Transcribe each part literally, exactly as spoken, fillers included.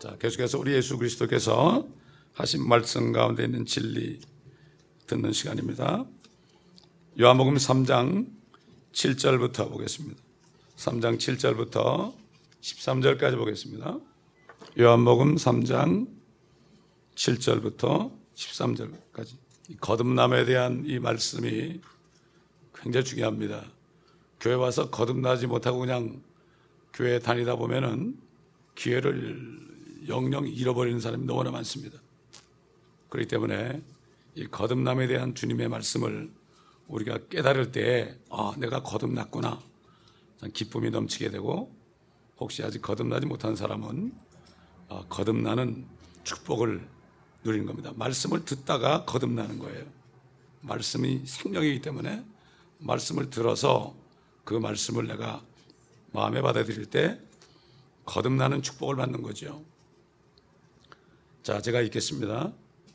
자, 계속해서 우리 예수 그리스도께서 하신 말씀 가운데 있는 진리 듣는 시간입니다. 요한복음 삼 장 칠 절부터 보겠습니다. 삼 장 칠 절부터 십삼 절까지 보겠습니다. 요한복음 삼 장 칠 절부터 십삼 절까지. 거듭남에 대한 이 말씀이 굉장히 중요합니다. 교회 와서 거듭나지 못하고 그냥 교회 다니다 보면은 기회를 영영 잃어버리는 사람이 너무나 많습니다. 그렇기 때문에 이 거듭남에 대한 주님의 말씀을 우리가 깨달을 때 아, 내가 거듭났구나, 기쁨이 넘치게 되고, 혹시 아직 거듭나지 못한 사람은 아, 거듭나는 축복을 누리는 겁니다. 말씀을 듣다가 거듭나는 거예요. 말씀이 생명이기 때문에 말씀을 들어서 그 말씀을 내가 마음에 받아들일 때 거듭나는 축복을 받는 거죠. 자, 제가 읽겠습니다.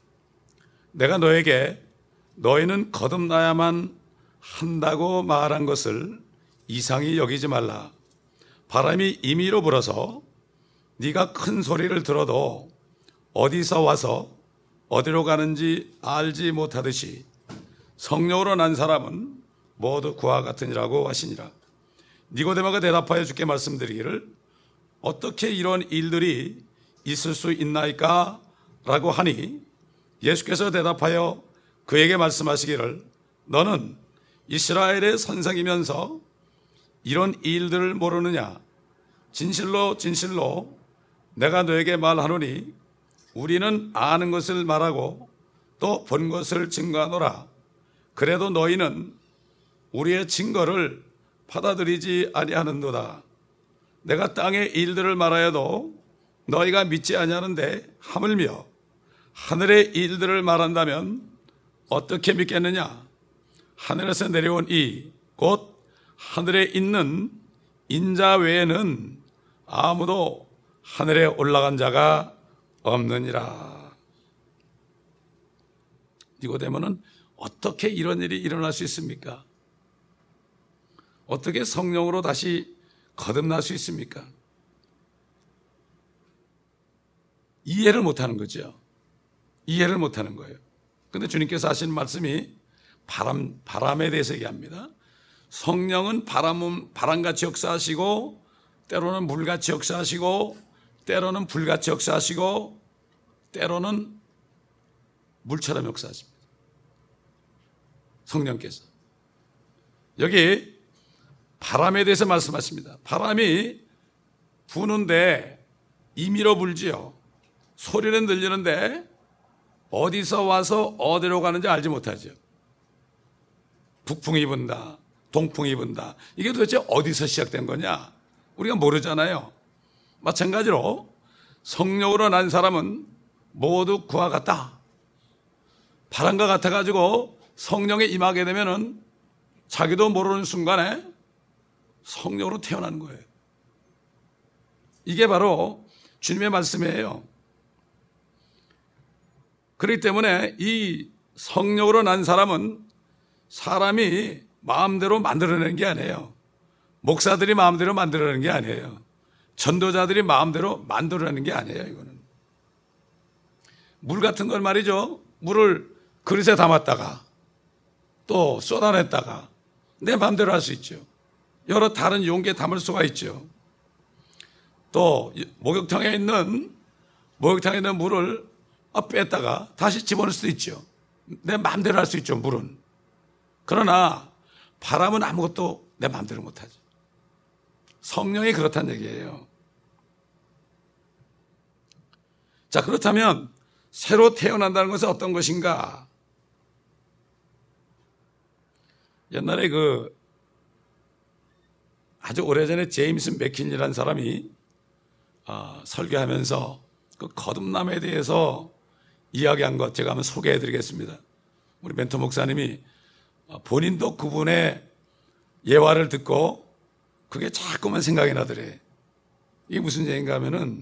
내가 너에게 너희는 거듭나야만 한다고 말한 것을 이상히 여기지 말라. 바람이 임의로 불어서 네가 큰 소리를 들어도 어디서 와서 어디로 가는지 알지 못하듯이 성령으로 난 사람은 모두 그와 같으니라고 하시니라. 니고데모가 대답하여 주께 말씀드리기를 어떻게 이런 일들이 있을 수 있나이까? 라고 하니 예수께서 대답하여 그에게 말씀하시기를 너는 이스라엘의 선생이면서 이런 일들을 모르느냐? 진실로 진실로 내가 너에게 말하노니 우리는 아는 것을 말하고 또 본 것을 증거하노라. 그래도 너희는 우리의 증거를 받아들이지 아니하는도다. 내가 땅의 일들을 말하여도 너희가 믿지 아니하는데 하물며 하늘의 일들을 말한다면 어떻게 믿겠느냐? 하늘에서 내려온 이 곧 하늘에 있는 인자 외에는 아무도 하늘에 올라간 자가 없느니라. 니고데모는 어떻게 이런 일이 일어날 수 있습니까? 어떻게 성령으로 다시 거듭날 수 있습니까? 이해를 못하는 거죠. 이해를 못하는 거예요. 그런데 주님께서 하신 말씀이 바람, 바람에 대해서 얘기합니다. 성령은 바람은 바람같이 역사하시고 때로는 물같이 역사하시고 때로는 불같이 역사하시고 때로는 물처럼 역사하십니다. 성령께서 여기 바람에 대해서 말씀하십니다. 바람이 부는데 임의로 불지요. 소리는 들리는데 어디서 와서 어디로 가는지 알지 못하죠. 북풍이 분다, 동풍이 분다. 이게 도대체 어디서 시작된 거냐? 우리가 모르잖아요. 마찬가지로 성령으로 난 사람은 모두 그와 같다. 바람과 같아가지고 성령에 임하게 되면은 자기도 모르는 순간에 성령으로 태어나는 거예요. 이게 바로 주님의 말씀이에요. 그렇기 때문에 이 성령으로 난 사람은 사람이 마음대로 만들어내는 게 아니에요. 목사들이 마음대로 만들어내는 게 아니에요. 전도자들이 마음대로 만들어내는 게 아니에요. 이거는 물 같은 걸 말이죠. 물을 그릇에 담았다가 또 쏟아냈다가 내 마음대로 할 수 있죠. 여러 다른 용기에 담을 수가 있죠. 또 목욕탕에 있는 목욕탕에 있는 물을 뺐다가 다시 집어넣을 수도 있죠. 내 마음대로 할 수 있죠. 물은. 그러나 바람은 아무것도 내 마음대로 못하죠. 성령이 그렇다는 얘기예요. 자, 그렇다면 새로 태어난다는 것은 어떤 것인가? 옛날에 그 아주 오래전에 제임스 맥킨이라는 사람이 어, 설교하면서 그 거듭남에 대해서 이야기한 것 제가 한번 소개해 드리겠습니다. 우리 멘토 목사님이 본인도 그분의 예화를 듣고 그게 자꾸만 생각이 나더래. 이게 무슨 얘기인가 하면은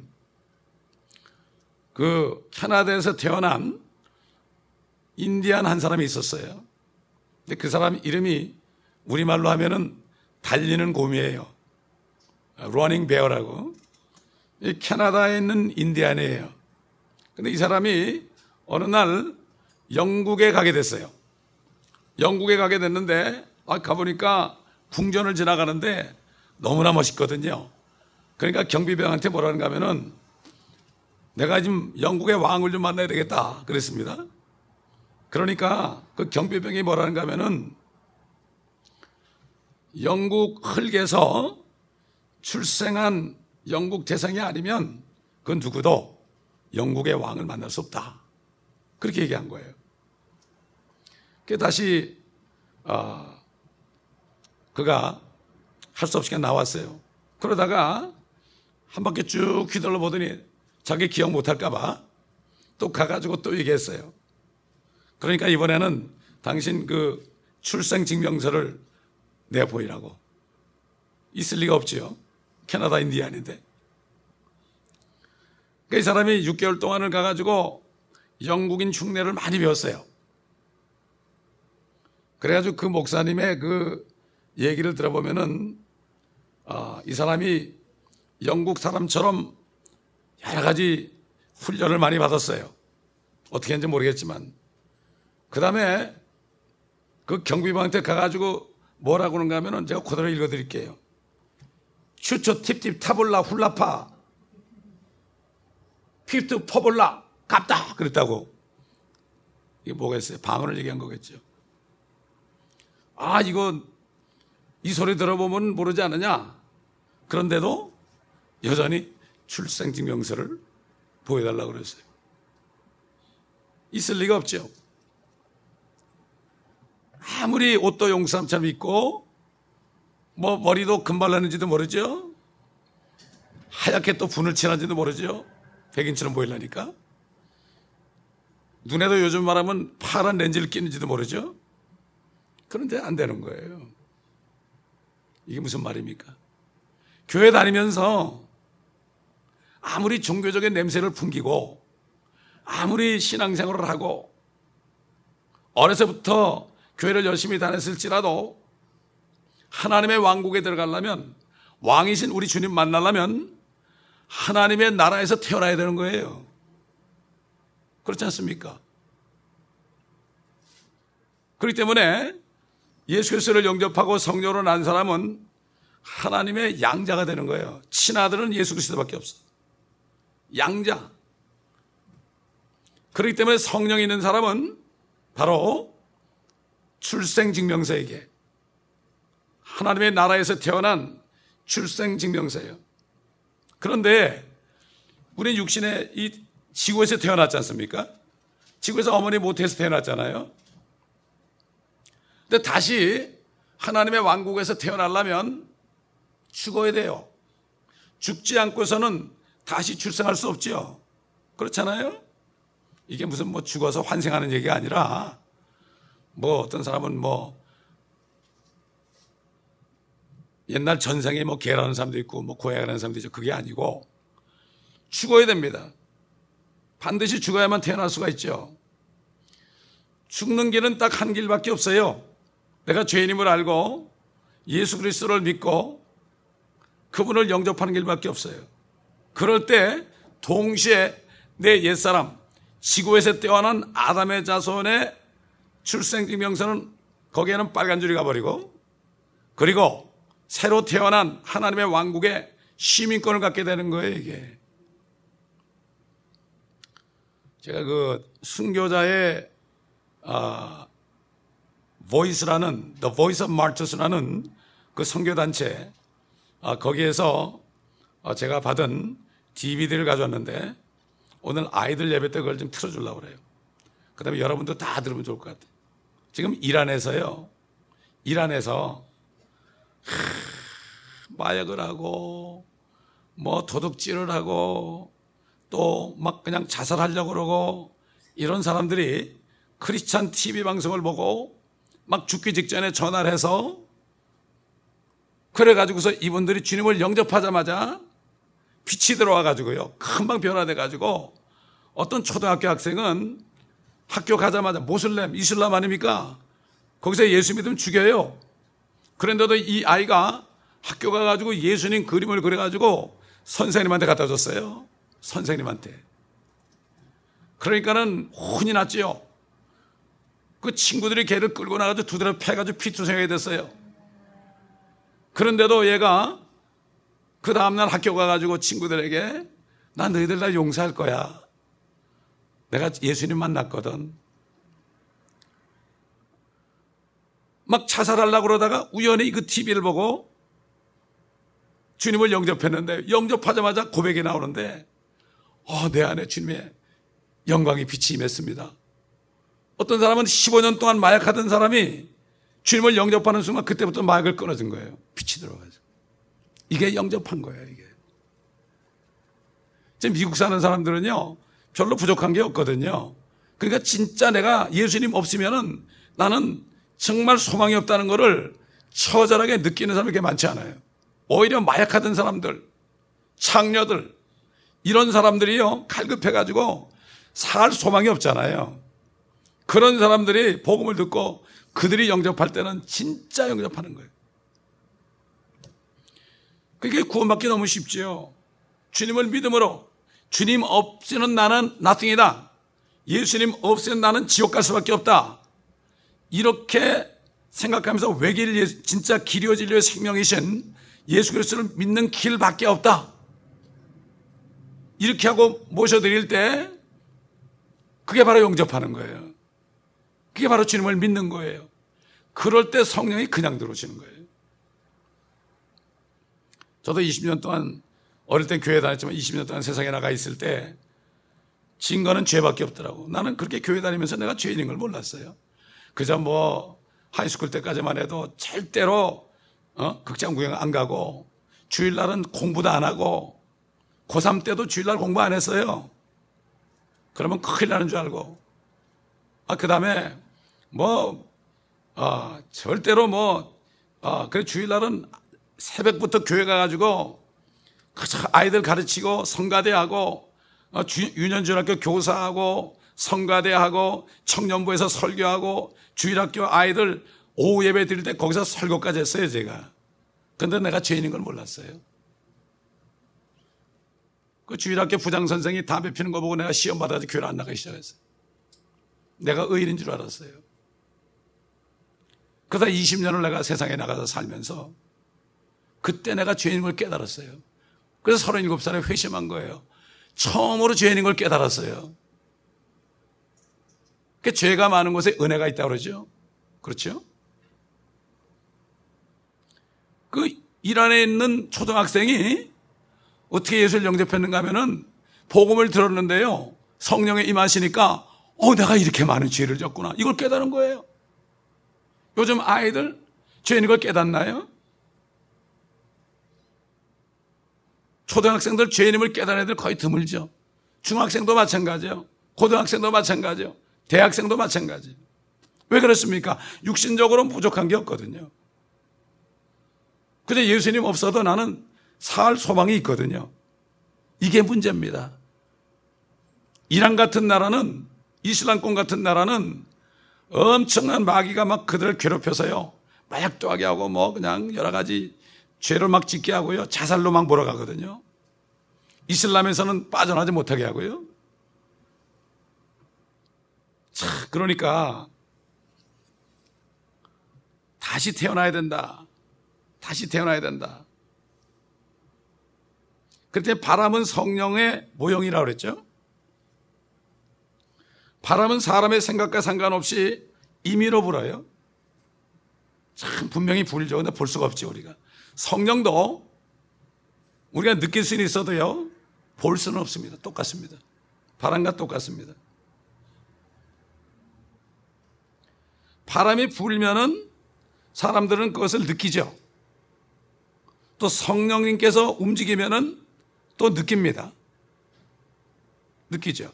그 캐나다에서 태어난 인디안 한 사람이 있었어요. 근데 그 사람 이름이 우리말로 하면은 달리는 곰이에요. 러닝 베어라고. 이 캐나다에 있는 인디안이에요. 근데 이 사람이 어느 날 영국에 가게 됐어요. 영국에 가게 됐는데 아, 가보니까 궁전을 지나가는데 너무나 멋있거든요. 그러니까 경비병한테 뭐라는가 하면은 내가 지금 영국의 왕을 좀 만나야 되겠다 그랬습니다. 그러니까 그 경비병이 뭐라는가 하면은 영국 흙에서 출생한 영국 대상이 아니면 그 누구도 영국의 왕을 만날 수 없다. 그렇게 얘기한 거예요. 그 다시 어, 그가 할 수 없이 나왔어요. 그러다가 한 바퀴 쭉 휘둘러 보더니 자기 기억 못할까 봐 또 가가지고 또 얘기했어요. 그러니까 이번에는 당신 그 출생증명서를 내보이라고. 있을 리가 없지요. 캐나다 인디안인데. 그 사람이 육 개월 동안을 가가지고 영국인 흉내를 많이 배웠어요. 그래가지고 그 목사님의 그 얘기를 들어보면은 어, 이 사람이 영국 사람처럼 여러 가지 훈련을 많이 받았어요. 어떻게 했는지 모르겠지만. 그 다음에 그 경비병한테 가가지고 뭐라고 그러는가 하면은 제가 그대로 읽어드릴게요. 슈초 팁팁 타볼라 훌라파 피프트 퍼볼라 갑다 그랬다고. 이게 뭐겠어요? 방언을 얘기한 거겠죠. 아, 이거 이 소리 들어보면 모르지 않느냐? 그런데도 여전히 출생증명서를 보여달라고 그랬어요. 있을 리가 없죠. 아무리 옷도 용삼처럼 입고 뭐 머리도 금발 났는지도 모르죠. 하얗게 또 분을 칠한지도 모르죠. 백인처럼 보이려니까. 눈에도 요즘 말하면 파란 렌즈를 끼는지도 모르죠. 그런데 안 되는 거예요. 이게 무슨 말입니까? 교회 다니면서 아무리 종교적인 냄새를 풍기고 아무리 신앙생활을 하고 어려서부터 교회를 열심히 다녔을지라도 하나님의 왕국에 들어가려면, 왕이신 우리 주님 만나려면 하나님의 나라에서 태어나야 되는 거예요. 그렇지 않습니까? 그렇기 때문에 예수 그리스도를 영접하고 성령으로 난 사람은 하나님의 양자가 되는 거예요. 친아들은 예수 그리스도밖에 없어. 양자. 그렇기 때문에 성령이 있는 사람은 바로 출생증명서에게, 하나님의 나라에서 태어난 출생증명서예요. 그런데 우리는 육신의 이 지구에서 태어났지 않습니까? 지구에서 어머니 모태에서 태어났잖아요. 근데 다시 하나님의 왕국에서 태어나려면 죽어야 돼요. 죽지 않고서는 다시 출생할 수 없지요. 그렇잖아요? 이게 무슨 뭐 죽어서 환생하는 얘기가 아니라, 뭐 어떤 사람은 뭐 옛날 전생에 뭐 개라는 사람도 있고 뭐 고양이라는 사람도 있죠. 그게 아니고 죽어야 됩니다. 반드시 죽어야만 태어날 수가 있죠. 죽는 길은 딱 한 길밖에 없어요. 내가 죄인임을 알고 예수 그리스도를 믿고 그분을 영접하는 길밖에 없어요. 그럴 때 동시에 내 옛사람, 지구에서 태어난 아담의 자손의 출생증명서는 거기에는 빨간 줄이 가버리고, 그리고 새로 태어난 하나님의 왕국의 시민권을 갖게 되는 거예요, 이게. 제가 그 순교자의 아, 보이스라는 The Voice of Martyrs라는 그 선교단체, 아, 거기에서 제가 받은 디비디를 가져왔는데 오늘 아이들 예배 때 그걸 좀 틀어주려고 그래요. 그 다음에 여러분도 다 들으면 좋을 것 같아요. 지금 이란에서요, 이란에서 하, 마약을 하고 뭐 도둑질을 하고 또 막 그냥 자살하려고 그러고 이런 사람들이 크리스찬 티비 방송을 보고 막 죽기 직전에 전화를 해서, 그래가지고서 이분들이 주님을 영접하자마자 빛이 들어와가지고요, 금방 변화돼가지고 어떤 초등학교 학생은 학교 가자마자 모슬렘, 이슬람 아닙니까? 거기서 예수 믿으면 죽여요. 그런데도 이 아이가 학교 가가지고 예수님 그림을 그려가지고 선생님한테 갖다 줬어요. 선생님한테. 그러니까는 혼이 났지요. 그 친구들이 걔를 끌고 나가서 두드려 패가지고 피투성이가 됐어요. 그런데도 얘가 그 다음날 학교 가가지고 친구들에게 나 너희들 다 용서할 거야. 내가 예수님 만났거든. 막 자살하려고 그러다가 우연히 그 티비를 보고 주님을 영접했는데 영접하자마자 고백이 나오는데 어, 내 안에 주님의 영광이 빛이 임했습니다. 어떤 사람은 십오 년 동안 마약하던 사람이 주님을 영접하는 순간 그때부터 마약을 끊어진 거예요. 빛이 들어가죠. 이게 영접한 거예요. 이게. 지금 미국 사는 사람들은요 별로 부족한 게 없거든요. 그러니까 진짜 내가 예수님 없으면은 나는 정말 소망이 없다는 것을 처절하게 느끼는 사람이 그렇게 많지 않아요. 오히려 마약하던 사람들, 창녀들 이런 사람들이요 갈급해가지고 살 소망이 없잖아요. 그런 사람들이 복음을 듣고 그들이 영접할 때는 진짜 영접하는 거예요. 그게 구원받기 너무 쉽지요. 주님을 믿음으로 주님 없이는 나는 nothing이다. 예수님 없이는 나는 지옥 갈 수밖에 없다. 이렇게 생각하면서 외길 진짜 길이요 진리요 생명이신 예수 그리스도를 믿는 길밖에 없다. 이렇게 하고 모셔드릴 때 그게 바로 영접하는 거예요. 그게 바로 주님을 믿는 거예요. 그럴 때 성령이 그냥 들어오시는 거예요. 저도 이십 년 동안 어릴 땐 교회 다녔지만 이십 년 동안 세상에 나가 있을 때 증거는 죄밖에 없더라고. 나는 그렇게 교회 다니면서 내가 죄인인 걸 몰랐어요. 그저 뭐 하이스쿨 때까지만 해도 절대로 어? 극장 구경 안 가고 주일날은 공부도 안 하고 고삼 때도 주일날 공부 안 했어요. 그러면 큰일 나는 줄 알고 아, 그 다음에 뭐 아, 절대로 뭐 아, 그래 주일날은 새벽부터 교회 가가지고 아이들 가르치고 성가대하고 어, 유년중학교 교사하고 성가대하고 청년부에서 설교하고 주일학교 아이들 오후 예배 드릴 때 거기서 설교까지 했어요 제가. 그런데 내가 죄인인 걸 몰랐어요. 그 주일학교 부장선생이 담배 피는 거 보고 내가 시험 받아서 교회를 안 나가기 시작했어요. 내가 의인인 줄 알았어요. 그러다 이십 년을 내가 세상에 나가서 살면서 그때 내가 죄인인 걸 깨달았어요. 그래서 서른일곱 살에 회심한 거예요. 처음으로 죄인인 걸 깨달았어요. 그 죄가 많은 곳에 은혜가 있다고 그러죠. 그렇죠? 그 이란에 있는 초등학생이 어떻게 예수를 영접했는가 하면은 복음을 들었는데요. 성령에 임하시니까 어, 내가 이렇게 많은 죄를 졌구나. 이걸 깨달은 거예요. 요즘 아이들 죄인인 걸 깨닫나요? 초등학생들 죄인임을 깨달은 애들 거의 드물죠. 중학생도 마찬가지요. 고등학생도 마찬가지요. 대학생도 마찬가지. 왜 그렇습니까? 육신적으로는 부족한 게 없거든요. 근데 예수님 없어도 나는 살 소망이 있거든요. 이게 문제입니다. 이란 같은 나라는, 이슬람권 같은 나라는 엄청난 마귀가 막 그들을 괴롭혀서요. 마약도 하게 하고 뭐 그냥 여러 가지 죄를 막 짓게 하고요. 자살로 막 몰아가거든요. 이슬람에서는 빠져나지 못하게 하고요. 자, 그러니까 다시 태어나야 된다. 다시 태어나야 된다. 그때 바람은 성령의 모형이라고 그랬죠. 바람은 사람의 생각과 상관없이 임의로 불어요. 참 분명히 불죠. 근데 볼 수가 없죠 우리가. 성령도 우리가 느낄 수는 있어도요 볼 수는 없습니다. 똑같습니다. 바람과 똑같습니다. 바람이 불면은 사람들은 그것을 느끼죠. 또 성령님께서 움직이면은 또 느낍니다. 느끼죠.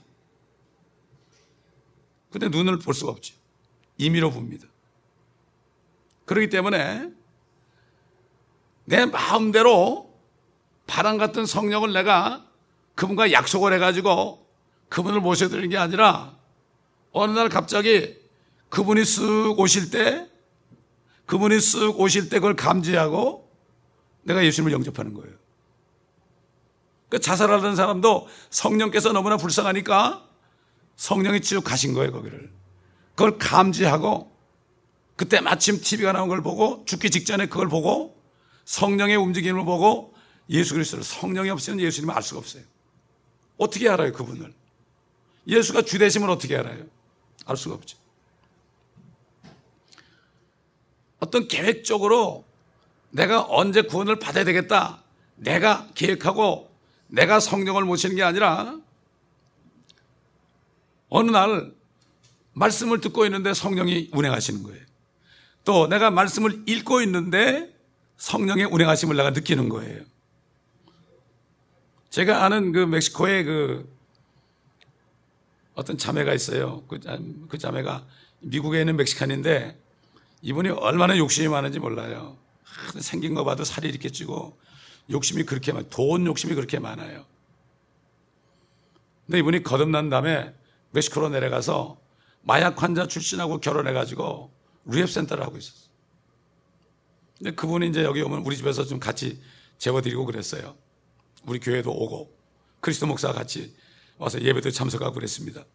근데 눈을 볼 수가 없죠. 임의로 봅니다. 그렇기 때문에 내 마음대로 바람 같은 성령을 내가 그분과 약속을 해가지고 그분을 모셔드리는 게 아니라 어느 날 갑자기 그분이 쓱 오실 때 그분이 쓱 오실 때 그걸 감지하고 내가 예수님을 영접하는 거예요. 그 자살하는 사람도 성령께서 너무나 불쌍하니까 성령이 쭉 가신 거예요, 거기를. 그걸 감지하고 그때 마침 티비가 나온 걸 보고 죽기 직전에 그걸 보고 성령의 움직임을 보고 예수 그리스도를, 성령이 없이는 예수님을 알 수가 없어요. 어떻게 알아요, 그분을? 예수가 주 되심을 어떻게 알아요? 알 수가 없죠. 어떤 계획적으로 내가 언제 구원을 받아야 되겠다, 내가 계획하고 내가 성령을 모시는 게 아니라 어느 날 말씀을 듣고 있는데 성령이 운행하시는 거예요. 또 내가 말씀을 읽고 있는데 성령의 운행하심을 내가 느끼는 거예요. 제가 아는 그 멕시코에 그 어떤 자매가 있어요. 그, 그 자매가 미국에 있는 멕시칸인데 이분이 얼마나 욕심이 많은지 몰라요. 아, 생긴 거 봐도 살이 이렇게 찌고 욕심이 그렇게 많아요. 돈 욕심이 그렇게 많아요. 근데 이분이 거듭난 다음에 멕시코로 내려가서 마약 환자 출신하고 결혼해가지고 리헵센터를 하고 있었어요. 근데 그분이 이제 여기 오면 우리 집에서 좀 같이 재워드리고 그랬어요. 우리 교회도 오고 그리스도 목사가 같이 와서 예배도 참석하고 그랬습니다.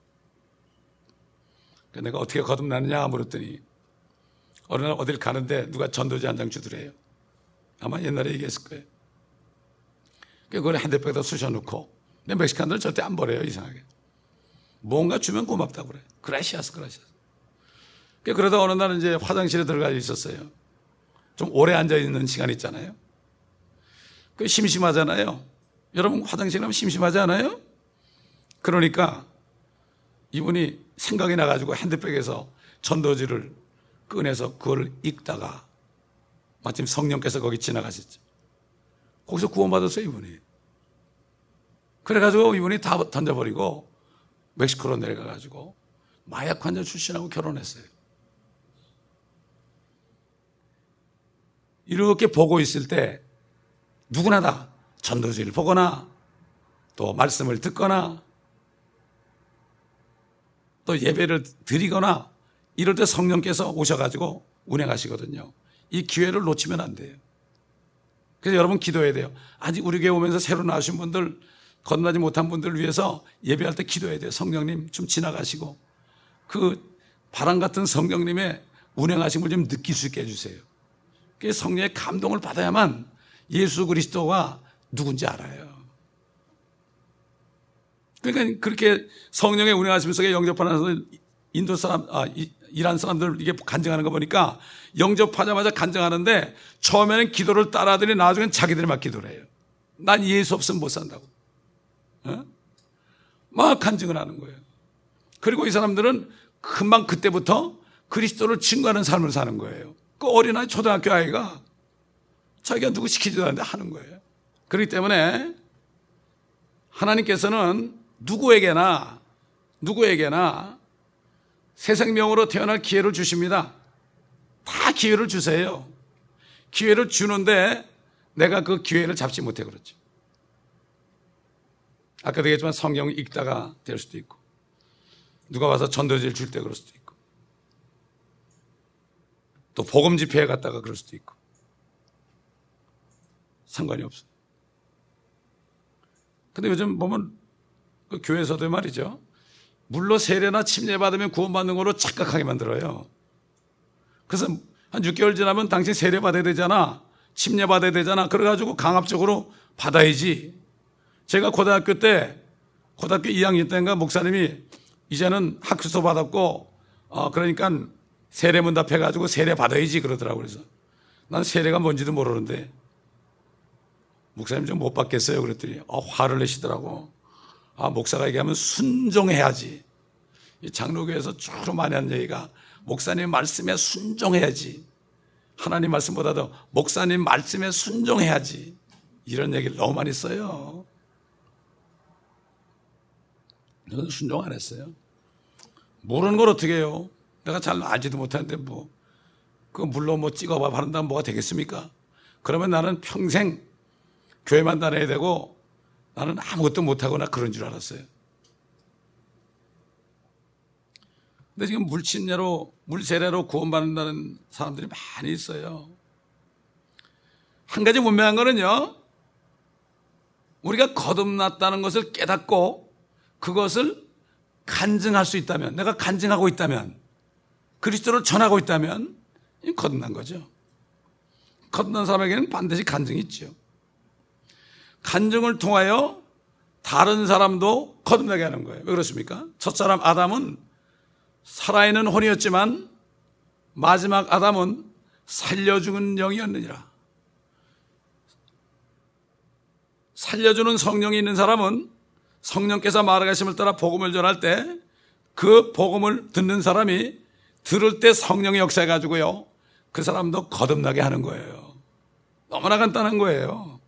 내가 어떻게 거듭나느냐 물었더니 어느 날 어딜 가는데 누가 전도지 한 장 주더래요. 아마 옛날에 얘기했을 거예요. 그걸 핸드백에다 쑤셔놓고, 근데 멕시칸들은 절대 안 버려요, 이상하게. 뭔가 주면 고맙다고 그래. 그라시아스, 그라시아스. 그러다 어느 날 이제 화장실에 들어가 있었어요. 좀 오래 앉아있는 시간 있잖아요. 그 심심하잖아요. 여러분 화장실 가면 심심하지 않아요? 그러니까 이분이 생각이 나가지고 핸드백에서 전도지를 꺼내서 그걸 읽다가 마침 성령께서 거기 지나가셨죠. 거기서 구원받았어요, 이분이. 그래가지고 이분이 다 던져버리고 멕시코로 내려가가지고 마약 환자 출신하고 결혼했어요. 이렇게 보고 있을 때 누구나 다 전도지를 보거나 또 말씀을 듣거나 또 예배를 드리거나 이럴 때 성령께서 오셔가지고 운행하시거든요. 이 기회를 놓치면 안 돼요. 그래서 여러분 기도해야 돼요. 아직 우리 교회 오면서 새로 나오신 분들, 건너지 못한 분들을 위해서 예배할 때 기도해야 돼요. 성령님 좀 지나가시고 그 바람 같은 성령님의 운행하심을 좀 느낄 수 있게 해주세요. 그래서 성령의 감동을 받아야만 예수 그리스도가 누군지 알아요. 그러니까 그렇게 성령의 운행하심 속에 영접하면서 인도 사람, 아, 이란 사람들 이게 간증하는 거 보니까 영접하자마자 간증하는데 처음에는 기도를 따라하더니 나중엔 자기들이 막 기도를 해요. 난 예수 없으면 못 산다고. 어? 막 간증을 하는 거예요. 그리고 이 사람들은 금방 그때부터 그리스도를 증거하는 삶을 사는 거예요. 그 어린아이 초등학교 아이가 자기가 누구 시키지도 않는데 하는 거예요. 그렇기 때문에 하나님께서는 누구에게나 누구에게나 새 생명으로 태어날 기회를 주십니다. 다 기회를 주세요. 기회를 주는데 내가 그 기회를 잡지 못해 그렇죠. 아까도 얘기했지만 성경 읽다가 될 수도 있고 누가 와서 전도지를 줄 때 그럴 수도 있고 또 복음 집회에 갔다가 그럴 수도 있고 상관이 없어요. 근데 요즘 보면 그 교회에서도 말이죠. 물로 세례나 침례받으면 구원받는 걸로 착각하게 만들어요. 그래서 한 육 개월 지나면 당신 세례받아야 되잖아. 침례받아야 되잖아. 그래가지고 강압적으로 받아야지. 제가 고등학교 때, 고등학교 이 학년 때인가 목사님이 이제는 학수도 받았고, 어, 그러니까 세례 문답해가지고 세례 받아야지 그러더라고요. 그래서 난 세례가 뭔지도 모르는데 목사님 좀 못 받겠어요. 그랬더니 어, 화를 내시더라고. 아, 목사가 얘기하면 순종해야지. 이 장로교에서 주로 많이 하는 얘기가 목사님 말씀에 순종해야지. 하나님 말씀보다도 목사님 말씀에 순종해야지. 이런 얘기를 너무 많이 써요. 저는 순종 안 했어요. 모르는 걸 어떻게 해요? 내가 잘 알지도 못하는데 뭐, 그 물로 뭐 찍어봐 바른다면 뭐가 되겠습니까? 그러면 나는 평생 교회만 다녀야 되고 나는 아무것도 못하거나 그런 줄 알았어요. 근데 지금 물침례로, 물세례로 구원받는다는 사람들이 많이 있어요. 한 가지 분명한 거는요, 우리가 거듭났다는 것을 깨닫고 그것을 간증할 수 있다면, 내가 간증하고 있다면, 그리스도를 전하고 있다면 거듭난 거죠. 거듭난 사람에게는 반드시 간증이 있죠. 간증을 통하여 다른 사람도 거듭나게 하는 거예요. 왜 그렇습니까? 첫사람 아담은 살아있는 혼이었지만 마지막 아담은 살려주는 영이었느니라. 살려주는 성령이 있는 사람은 성령께서 말하심을 따라 복음을 전할 때 그 복음을 듣는 사람이 들을 때 성령의 역사해가지고요, 그 사람도 거듭나게 하는 거예요. 너무나 간단한 거예요.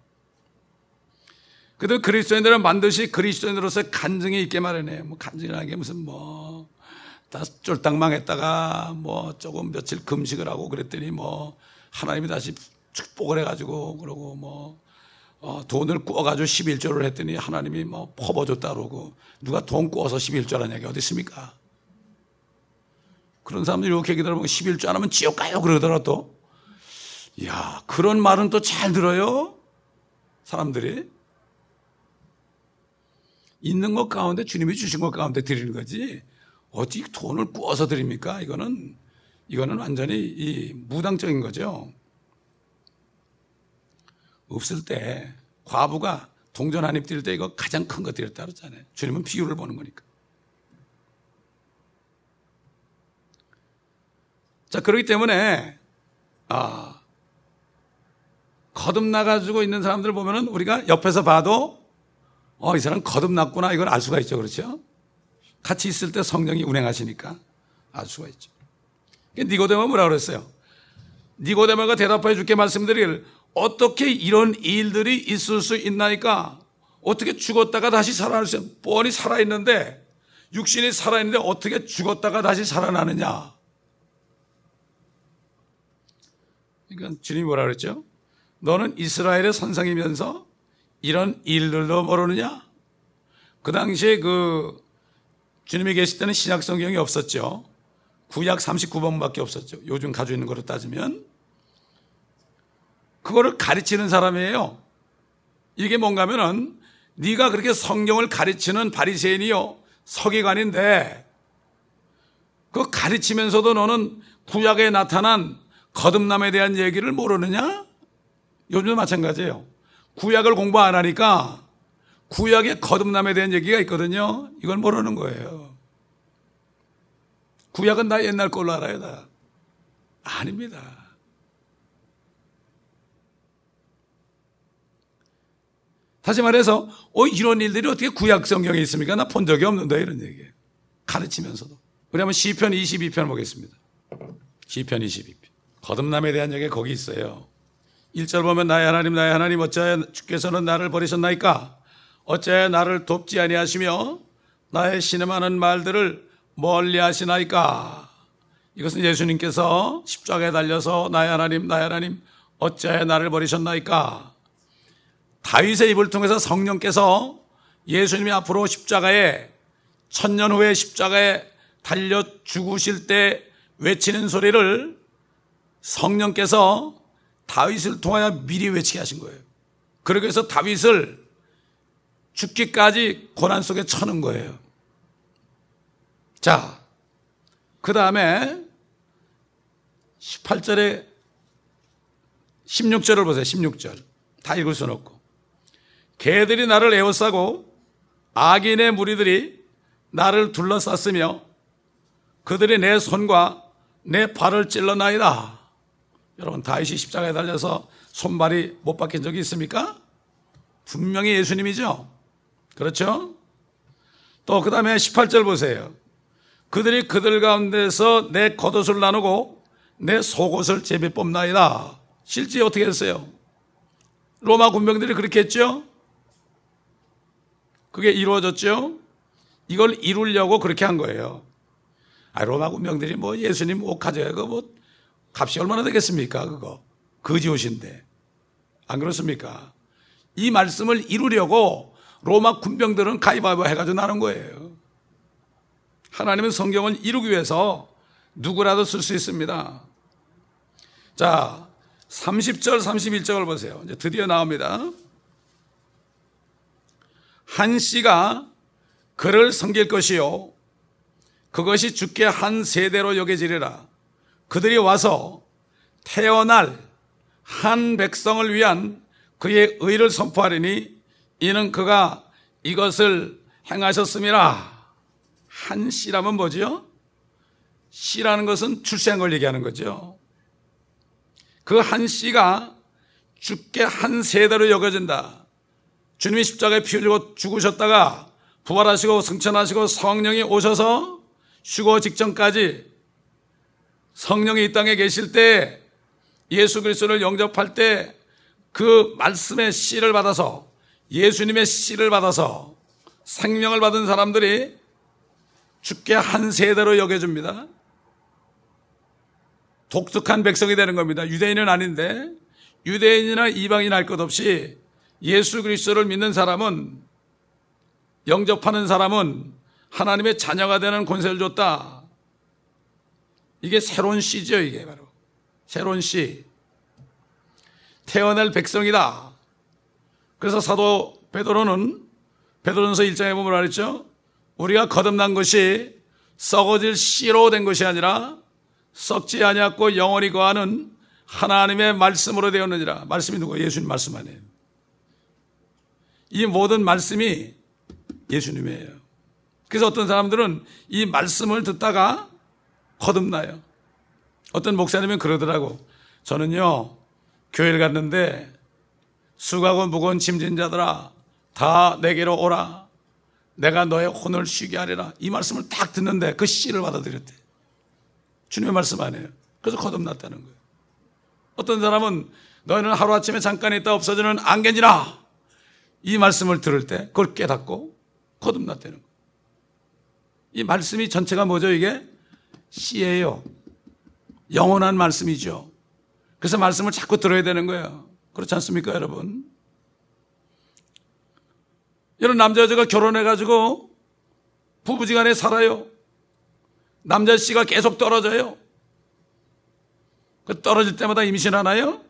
그래도 그리스도인들은 반드시 그리스도인으로서의 간증이 있게 마련해요. 뭐 간증이라는 게 무슨 뭐 다 쫄딱 망했다가 뭐 조금 며칠 금식을 하고 그랬더니 뭐 하나님이 다시 축복을 해가지고 그러고 뭐 어, 돈을 구워가지고 십일조를 했더니 하나님이 뭐 퍼버줬다 그러고, 누가 돈 구워서 십일조 하는 얘기 어디 있습니까? 그런 사람들이 이렇게 기다려보면 십일조 안 하면 지옥 가요 그러더라 또. 이야, 그런 말은 또 잘 들어요 사람들이. 있는 것 가운데 주님이 주신 것 가운데 드리는 거지 어찌 돈을 구워서 드립니까? 이거는 이거는 완전히 이 무당적인 거죠. 없을 때 과부가 동전 한 입 드릴 때 이거 가장 큰 거 드렸다 그랬잖아요. 주님은 비율을 보는 거니까. 자, 그렇기 때문에 아, 거듭나가지고 있는 사람들을 보면은 우리가 옆에서 봐도 어, 이 사람 거듭났구나 이걸 알 수가 있죠. 그렇죠? 같이 있을 때 성령이 운행하시니까 알 수가 있죠. 니고데모가 뭐라 그랬어요? 니고데모가 대답해 줄게 말씀드릴, 어떻게 이런 일들이 있을 수 있나니까? 어떻게 죽었다가 다시 살아났어요? 뻔히 살아있는데, 육신이 살아있는데 어떻게 죽었다가 다시 살아나느냐? 그러니까 주님이 뭐라 그랬죠? 너는 이스라엘의 선상이면서 이런 일들도 모르느냐? 그 당시에 그 주님이 계실 때는 신약 성경이 없었죠. 구약 삼십구 번밖에 없었죠. 요즘 가지고 있는 거로 따지면. 그거를 가르치는 사람이에요. 이게 뭔가 하면은 네가 그렇게 성경을 가르치는 바리새인이요, 서기관인데 그거 가르치면서도 너는 구약에 나타난 거듭남에 대한 얘기를 모르느냐? 요즘도 마찬가지예요. 구약을 공부 안 하니까 구약에 거듭남에 대한 얘기가 있거든요. 이걸 모르는 거예요. 구약은 나 옛날 걸로 알아요, 다. 아닙니다. 다시 말해서 어, 이런 일들이 어떻게 구약 성경에 있습니까? 나 본 적이 없는데 이런 얘기예요. 가르치면서도. 우리 한번 시편 이십이 편 보겠습니다. 시편 이십이 편. 거듭남에 대한 얘기가 거기 있어요. 일 절 보면 나의 하나님 나의 하나님 어찌하여 주께서는 나를 버리셨나이까? 어찌하여 나를 돕지 아니하시며 나의 신음하는 말들을 멀리하시나이까? 이것은 예수님께서 십자가에 달려서 나의 하나님 나의 하나님 어찌하여 나를 버리셨나이까? 다윗의 입을 통해서 성령께서 예수님이 앞으로 십자가에 천년 후에 십자가에 달려 죽으실 때 외치는 소리를 성령께서 다윗을 통하여 미리 외치게 하신 거예요. 그러기 위해서 다윗을 죽기까지 고난 속에 쳐는 거예요. 자, 그 다음에 십팔 절에 십육 절을 보세요. 십육 절. 다 읽을 수는 없고. 개들이 나를 에워싸고 악인의 무리들이 나를 둘러쌌으며 그들이 내 손과 내 발을 찔러나이다. 여러분, 다윗이 십자가에 달려서 손발이 못 박힌 적이 있습니까? 분명히 예수님이죠. 그렇죠? 또 그 다음에 십팔 절 보세요. 그들이 그들 가운데서 내 겉옷을 나누고 내 속옷을 제비 뽑나이다. 실제 어떻게 했어요? 로마 군병들이 그렇게 했죠? 그게 이루어졌죠? 이걸 이루려고 그렇게 한 거예요. 아, 로마 군병들이 뭐 예수님 옷 가져야 그 뭐 값이 얼마나 되겠습니까? 그거 거지 옷인데. 안 그렇습니까? 이 말씀을 이루려고 로마 군병들은 가위바위보 해가지고 나눈 거예요. 하나님은 성경을 이루기 위해서 누구라도 쓸 수 있습니다. 자, 삼십 절 삼십일 절을 보세요. 이제 드디어 나옵니다. 한 씨가 그를 섬길 것이요 그것이 주께 한 세대로 여겨지리라. 그들이 와서 태어날 한 백성을 위한 그의 의를 선포하리니 이는 그가 이것을 행하셨음이라. 한 씨라면 뭐죠? 씨라는 것은 출생한 걸 얘기하는 거죠. 그 한 씨가 주께 한 세대로 여겨진다. 주님이 십자가에 피 흘리고 죽으셨다가 부활하시고 승천하시고 성령이 오셔서 휴거 직전까지 성령이 이 땅에 계실 때 예수 그리스도를 영접할 때 그 말씀의 씨를 받아서 예수님의 씨를 받아서 생명을 받은 사람들이 주께 한 세대로 여겨줍니다. 독특한 백성이 되는 겁니다. 유대인은 아닌데 유대인이나 이방인 할 것 없이 예수 그리스도를 믿는 사람은, 영접하는 사람은 하나님의 자녀가 되는 권세를 줬다. 이게 새로운 씨죠. 이게 바로 새로운 씨, 태어날 백성이다. 그래서 사도 베드로는 베드로전서 일 장에 보면 말했죠. 우리가 거듭난 것이 썩어질 씨로 된 것이 아니라 썩지 아니하고 영원히 거하는 하나님의 말씀으로 되었느니라. 말씀이 누구예요? 예수님 말씀 아니에요. 이 모든 말씀이 예수님이에요. 그래서 어떤 사람들은 이 말씀을 듣다가 거듭나요. 어떤 목사님은 그러더라고. 저는요 교회를 갔는데 수고하고 무거운 짐진 자들아 다 내게로 오라. 내가 너의 혼을 쉬게 하리라. 이 말씀을 딱 듣는데 그 씨를 받아들였대. 주님의 말씀 아니에요. 그래서 거듭났다는 거예요. 어떤 사람은 너희는 하루아침에 잠깐 있다 없어지는 안개니라. 이 말씀을 들을 때 그걸 깨닫고 거듭났다는 거예요. 이 말씀이 전체가 뭐죠? 이게 씨예요. 영원한 말씀이죠. 그래서 말씀을 자꾸 들어야 되는 거예요. 그렇지 않습니까, 여러분? 이런 남자 여자가 결혼해가지고 부부지간에 살아요. 남자 씨가 계속 떨어져요. 그 떨어질 때마다 임신하나요?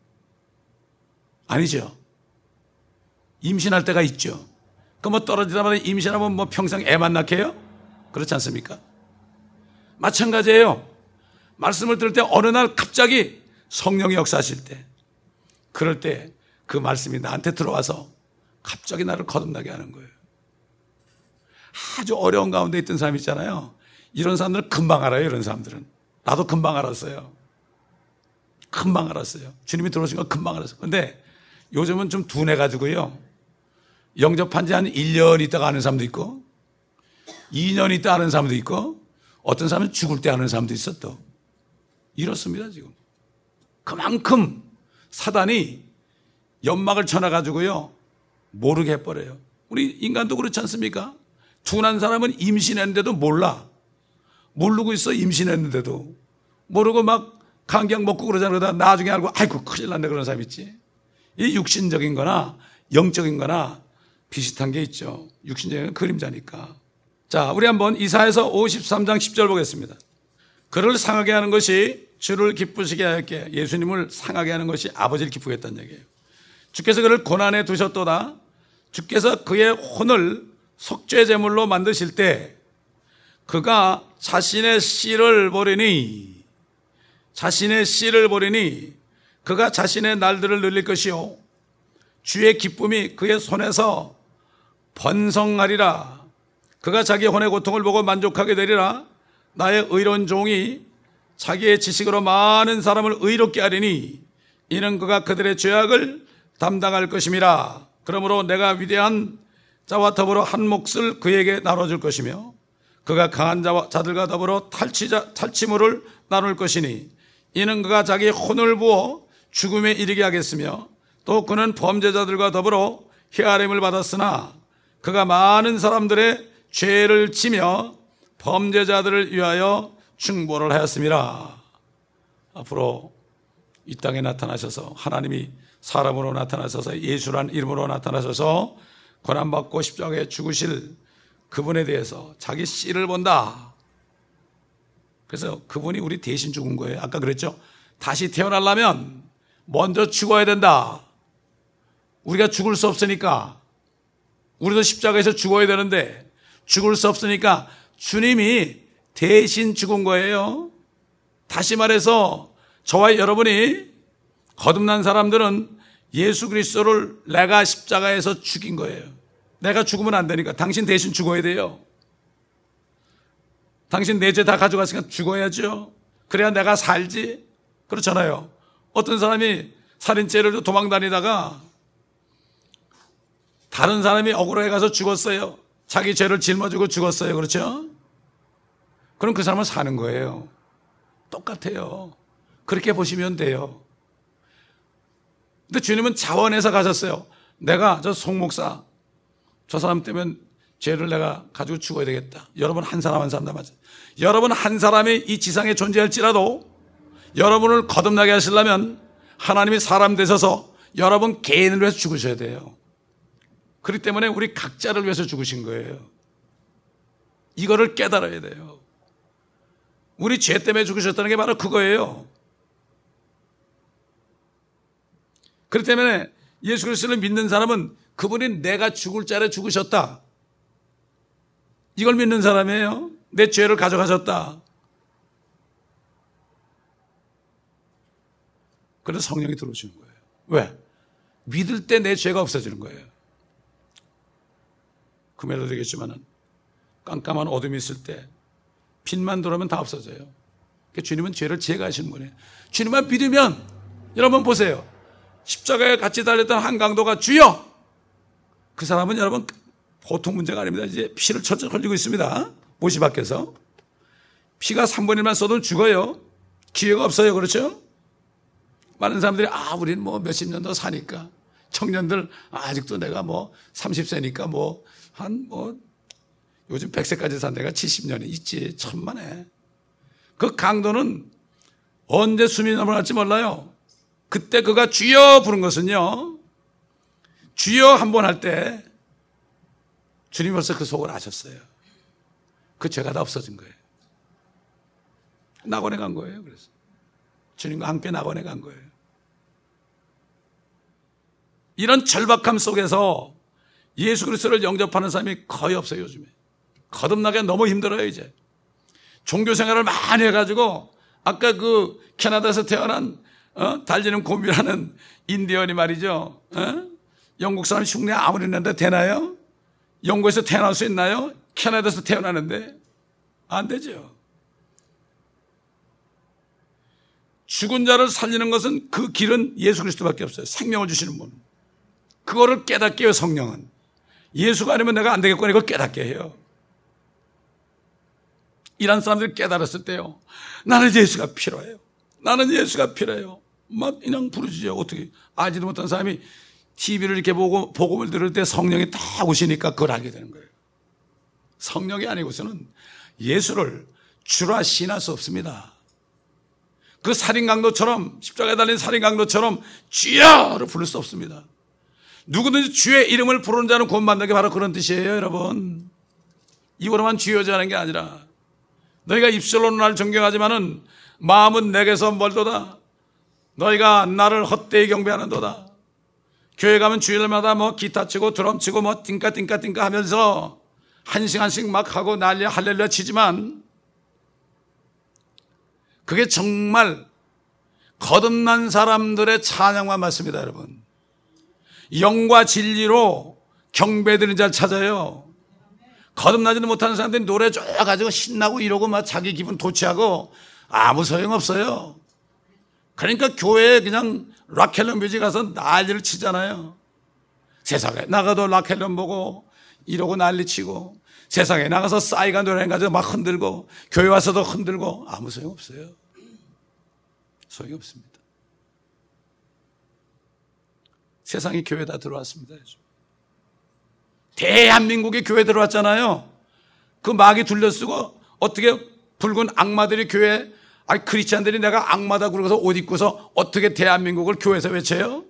아니죠. 임신할 때가 있죠. 그 뭐 떨어지다마다 임신하면 뭐 평생 애만 낳게요? 그렇지 않습니까? 마찬가지예요. 말씀을 들을 때 어느 날 갑자기 성령이 역사하실 때, 그럴 때 그 말씀이 나한테 들어와서 갑자기 나를 거듭나게 하는 거예요. 아주 어려운 가운데 있던 사람 있잖아요. 이런 사람들은 금방 알아요. 이런 사람들은. 나도 금방 알았어요. 금방 알았어요. 주님이 들어오신 거 금방 알았어요. 근데 요즘은 좀 둔해가지고요. 영접한 지 한 일 년 있다가 아는 사람도 있고 이 년 있다 아는 사람도 있고 어떤 사람은 죽을 때 아는 사람도 있어 또. 이렇습니다 지금. 그만큼 사단이 연막을 쳐놔가지고요 모르게 해버려요. 우리 인간도 그렇지 않습니까? 둔한 사람은 임신했는데도 몰라. 모르고 있어. 임신했는데도 모르고 막 감기약 먹고 그러잖아. 그러다 나중에 알고 아이고 큰일 났네 그런 사람 있지. 이 육신적인 거나 영적인 거나 비슷한 게 있죠. 육신적인 건 그림자니까. 자, 우리 한번 이사야서 오십삼 장 십 절 보겠습니다. 그를 상하게 하는 것이 주를 기쁘시게 하였기에, 예수님을 상하게 하는 것이 아버지를 기쁘게 했다는 얘기예요. 주께서 그를 고난에 두셨도다. 주께서 그의 혼을 속죄 제물로 만드실 때 그가 자신의 씨를 버리니 자신의 씨를 버리니 그가 자신의 날들을 늘릴 것이요 주의 기쁨이 그의 손에서 번성하리라. 그가 자기 혼의 고통을 보고 만족하게 되리라. 나의 의로운 종이 자기의 지식으로 많은 사람을 의롭게 하리니 이는 그가 그들의 죄악을 담당할 것임이라. 그러므로 내가 위대한 자와 더불어 한 몫을 그에게 나눠줄 것이며 그가 강한 자와 자들과 더불어 탈취자, 탈취물을 나눌 것이니 이는 그가 자기 혼을 부어 죽음에 이르게 하겠으며 또 그는 범죄자들과 더불어 헤아림을 받았으나 그가 많은 사람들의 죄를 지며 범죄자들을 위하여 충보를 하였습니다. 앞으로 이 땅에 나타나셔서 하나님이 사람으로 나타나셔서 예수란 이름으로 나타나셔서 고난받고 십자가에 죽으실 그분에 대해서 자기 씨를 본다. 그래서 그분이 우리 대신 죽은 거예요. 아까 그랬죠. 다시 태어나려면 먼저 죽어야 된다. 우리가 죽을 수 없으니까 우리도 십자가에서 죽어야 되는데 죽을 수 없으니까 주님이 대신 죽은 거예요. 다시 말해서 저와 여러분이 거듭난 사람들은 예수 그리스도를 내가 십자가에서 죽인 거예요. 내가 죽으면 안 되니까 당신 대신 죽어야 돼요. 당신 내 죄 다 가져갔으니까 죽어야죠. 그래야 내가 살지. 그렇잖아요. 어떤 사람이 살인죄를 도망다니다가 다른 사람이 억울하게 가서 죽었어요. 자기 죄를 짊어지고 죽었어요. 그렇죠? 그럼 그 사람은 사는 거예요. 똑같아요. 그렇게 보시면 돼요. 근데 주님은 자원해서 가셨어요. 내가 저 송 목사 저 사람 때문에 죄를 내가 가지고 죽어야 되겠다. 여러분 한 사람 한 사람 남았어요. 여러분 한 사람이 이 지상에 존재할지라도 여러분을 거듭나게 하시려면 하나님이 사람 되셔서 여러분 개인을 위해서 죽으셔야 돼요. 그렇기 때문에 우리 각자를 위해서 죽으신 거예요. 이거를 깨달아야 돼요. 우리 죄 때문에 죽으셨다는 게 바로 그거예요. 그렇기 때문에 예수 그리스도를 믿는 사람은 그분이 내가 죽을 자리에 죽으셨다. 이걸 믿는 사람이에요. 내 죄를 가져가셨다. 그래서 성령이 들어오시는 거예요. 왜? 믿을 때 내 죄가 없어지는 거예요. 금요일도 되겠지만은 깜깜한 어둠이 있을 때 빛만 들어오면 다 없어져요. 그러니까 주님은 죄를 제거하시는 거예요. 주님만 믿으면 여러분 보세요. 십자가에 같이 달렸던 한강도가 주여! 그 사람은 여러분 보통 문제가 아닙니다. 이제 피를 철철 흘리고 있습니다. 못이 밖에서. 피가 삼 분의 일만 써도 죽어요. 기회가 없어요. 그렇죠? 많은 사람들이 아 우리는 뭐 몇십 년 더 사니까 청년들 아, 아직도 내가 뭐 삼십 세니까 뭐 한 뭐 요즘 백 세까지 산 데가 칠십 년이 있지. 천만에. 그 강도는 언제 숨이 넘어갈지 몰라요. 그때 그가 주여 부른 것은요. 주여 한 번 할 때 주님 벌써 그 속을 아셨어요. 그 죄가 다 없어진 거예요. 낙원에 간 거예요. 그래서 주님과 함께 낙원에 간 거예요. 이런 절박함 속에서 예수 그리스도를 영접하는 사람이 거의 없어요. 요즘에 거듭나기 너무 힘들어요. 이제 종교 생활을 많이 해가지고 아까 그 캐나다에서 태어난 어? 달리는 곰이라는 인디언이 말이죠. 어? 영국 사람 흉내 아무리 낸데 되나요? 영국에서 태어날 수 있나요? 캐나다에서 태어나는데 안 되죠. 죽은 자를 살리는 것은 그 길은 예수 그리스도밖에 없어요. 생명을 주시는 분. 그거를 깨닫게 해요. 성령은. 예수가 아니면 내가 안 되겠구나 이걸 깨닫게 해요. 이런 사람들이 깨달았을 때요. 나는 예수가 필요해요. 나는 예수가 필요해요. 막 그냥 부르짖어요. 어떻게 알지도 못한 사람이 티비를 이렇게 보고 복음을 들을 때 성령이 딱 오시니까 그걸 하게 되는 거예요. 성령이 아니고서는 예수를 주라 시인할 수 없습니다. 그 살인강도처럼 십자가에 달린 살인강도처럼 주여를 부를 수 없습니다. 누구든지 주의 이름을 부르는 자는 구원받는 게 바로 그런 뜻이에요. 여러분 입으로만 주여자 하는 게 아니라 너희가 입술로는 나를 존경하지만은 마음은 내게서 멀도다. 너희가 나를 헛되이 경배하는도다. 교회 가면 주일마다 뭐 기타 치고 드럼 치고 뭐 띵까 띵까 띵까 하면서 한 시간씩 막 하고 난리 할렐루야 치지만 그게 정말 거듭난 사람들의 찬양만 맞습니다. 여러분 영과 진리로 경배드리는 자를 찾아요. 거듭나지는 못하는 사람들이 노래 쪼가지고 신나고 이러고 막 자기 기분 도취하고 아무 소용없어요. 그러니까 교회에 그냥 락앤롤 뮤직 가서 난리를 치잖아요. 세상에 나가도 락앤롤 보고 이러고 난리치고 세상에 나가서 싸이가 노래 가지고 막 흔들고 교회 와서도 흔들고 아무 소용없어요. 소용없습니다. 세상이 교회다 들어왔습니다. 대한민국이 교회 들어왔잖아요. 그 마귀 둘러쓰고 어떻게 붉은 악마들이 교회 아니 크리스찬들이 내가 악마다 그러고서 옷 입고서 어떻게 대한민국을 교회에서 외쳐요?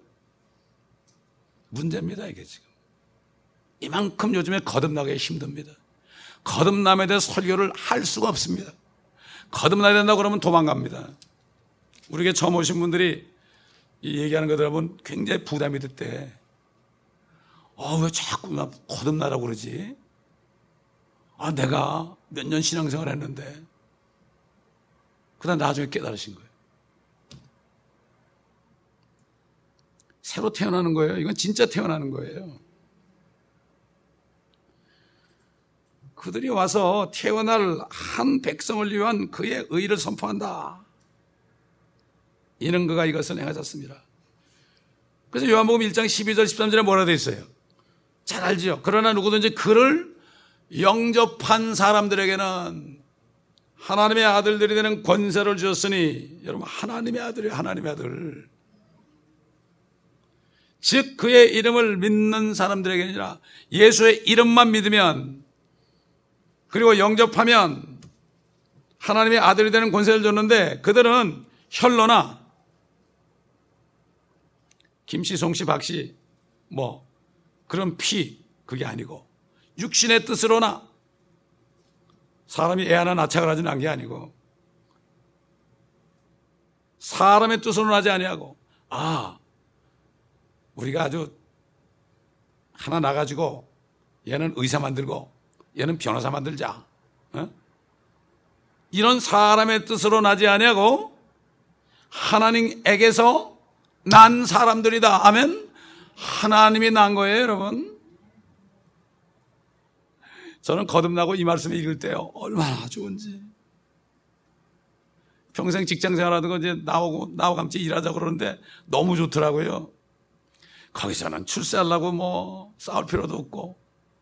문제입니다. 이게 지금 이만큼 요즘에 거듭나기 힘듭니다. 거듭남에 대해 설교를 할 수가 없습니다. 거듭나야 된다고 그러면 도망갑니다. 우리에게 처음 오신 분들이 이 얘기하는 거 들어보면 굉장히 부담이 들 때 아, 왜 자꾸 나 거듭나라고 그러지? 아, 내가 몇 년 신앙생활 했는데. 그다음 나중에 깨달으신 거예요. 새로 태어나는 거예요. 이건 진짜 태어나는 거예요. 그들이 와서 태어날 한 백성을 위한 그의 의를 선포한다. 이는 그가 이것을 행하셨습니다. 그래서 요한복음 일 장 십이 절 십삼 절에 뭐라 되어 있어요? 잘 알죠? 그러나 누구든지 그를 영접한 사람들에게는 하나님의 아들들이 되는 권세를 주셨으니, 여러분 하나님의 아들이에요. 하나님의 아들. 즉 그의 이름을 믿는 사람들에게 아니라 예수의 이름만 믿으면, 그리고 영접하면 하나님의 아들이 되는 권세를 줬는데, 그들은 혈로나 김씨, 송씨, 박씨 뭐 그런 피, 그게 아니고 육신의 뜻으로나, 사람이 애 하나 낳자고 하지 않은 게 아니고 사람의 뜻으로 하지 아니하고, 아, 우리가 아주 하나 나가지고 얘는 의사 만들고 얘는 변호사 만들자, 어? 이런 사람의 뜻으로 나지 아니하고 하나님에게서 난 사람들이다. 아멘. 하나님이 난 거예요, 여러분. 저는 거듭나고 이 말씀을 읽을 때요, 얼마나 좋은지. 평생 직장 생활하다가 이제 나오고 나하고 같이 일하자고 그러는데 너무 좋더라고요. 거기서는 출세하려고 뭐 싸울 필요도 없고